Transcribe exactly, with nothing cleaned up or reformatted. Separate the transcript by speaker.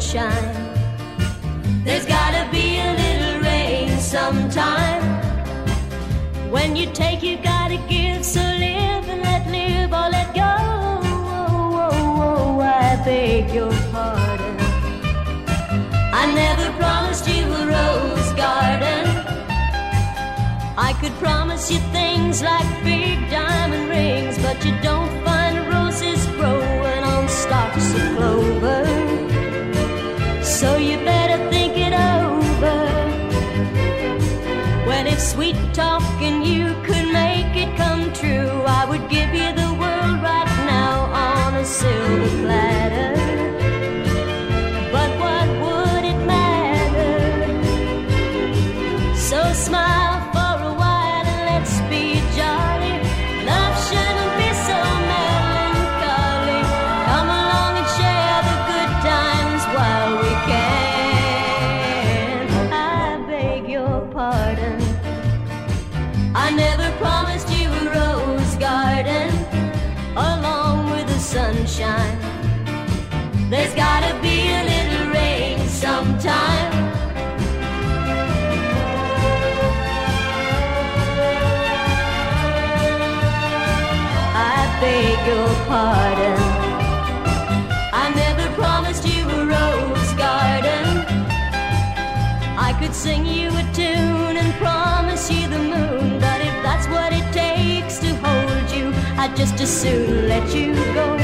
Speaker 1: sunshine. There's gotta be a little rain sometime. When you take, you gotta give, so live and let live or let go. Oh, oh, oh, I beg your pardon. I never promised you a rose garden. I could promise you things like big diamond rings, but you don't find roses growing on stalks of clover. So you better think it over. When it's sweet talking, you could make it come true. I would give you the world right now on a silver platter. But what would it matter? So smile for a while and let's be jolly. Love shouldn't be so melancholy. Come along and share the good times while we can. I beg your pardon. I never promised you a rose garden along with the sunshine. There's gotta be a little rain sometime. I beg your pardon. I never promised you a rose garden. I could sing you a tune and promise you the moon, but if that's what it takes to hold you, I'd just as soon let you go.